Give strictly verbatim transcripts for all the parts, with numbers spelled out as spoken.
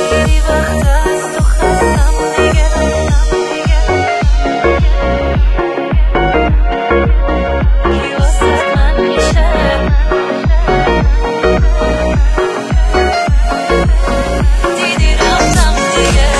خیلی وقت از تو خستم دیگه. کی واسه من میشه؟ دیدی رفتم دیگه.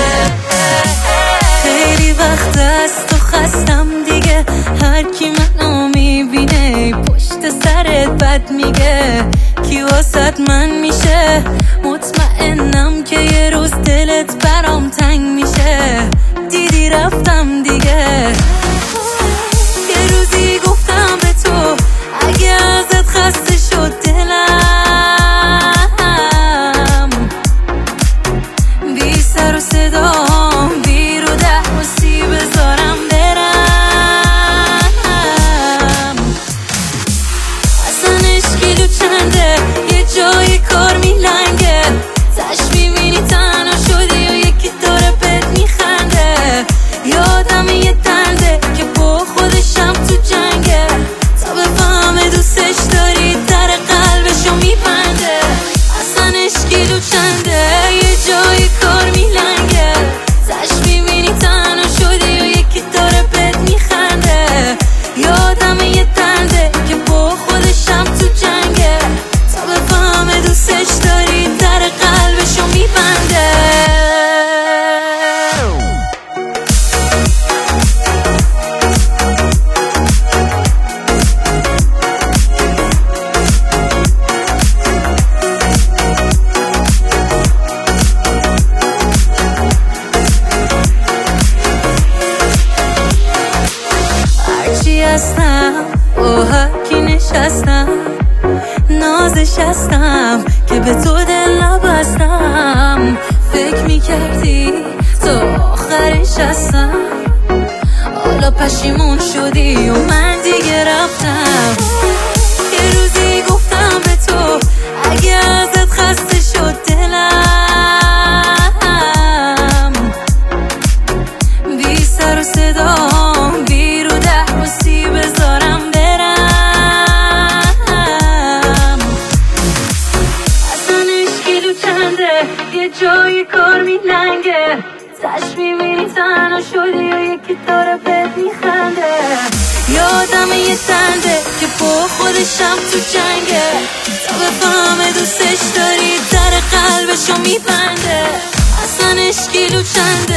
خیلی وقت از تو خستم دیگه. هر کی منو میبینه پشت سرت بد میگه. کی واسه من میشه؟ مطمئنم که یه روز دلت برام تنگ میشه. دیدی رفتم دیگه. یه روزی گفتم به تو اگه ازت خسته شد دلم، بی سر و صدا بی رو ده موسی بذارم برم. اصلا اشکیلو چنده یه جای کار میلنگه. تش میبینی تنها شدی و یکی داره بهت میخنده. یادم یه تنده که با خودشم تو جنگه. تا بفهمه دوستش داری در قلبشو میبنده. اصلا اشکیلو چنده یه جای کار میلنگه. تش میبینی تنها شدی و یکی داره بهت میخنده. یادم یه تنده که با خودشم تو جنگه. تا بفهمه دوستش داری در قلبشو میبنده. هرچی هستم با هرکی نشستم، نازش هستم که به تو دل نبستم. فکر میکردی تا آخرش هستم، حالا پشیمون شدی و من دیگه رفتم. یه روزی گفتم به تو اگه ازت خسته شد دلم، بی سر و صدا بی رو ده موسی بذارم برم. اصلا اشکیلو چنده یه جای کار میلنگه. تش میبینی تنها شدی و یکی داره بهت میخنده. یادم یه تنده که با خودشم تو جنگه. تا بفهمه دوستش داری در قلبشو میبنده. اصلا اشکیلو چنده